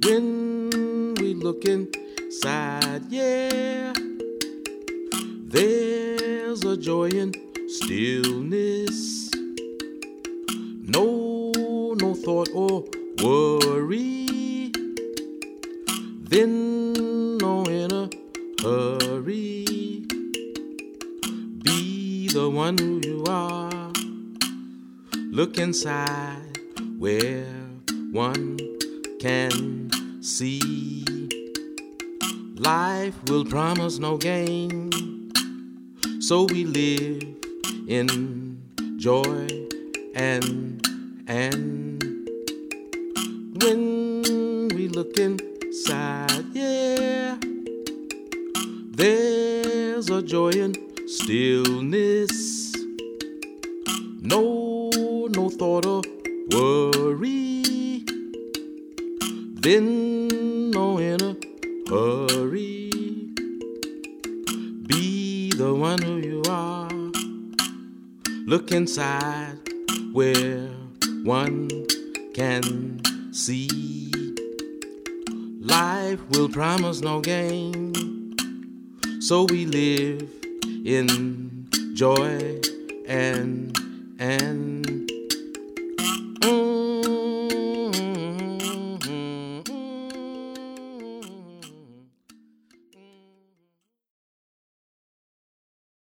When we look inside, yeah, there's a joy in stillness. No thought or worry. Then no in a hurry. Be the one who you are. Look inside where one can see. Life will promise no gain, so we live in joy and when we look inside, yeah, there's a joy in stillness. No thought or worry. Then no in a hurry. Be the one who you are. Look inside where one can see. Life will promise no gain, so we live in joy and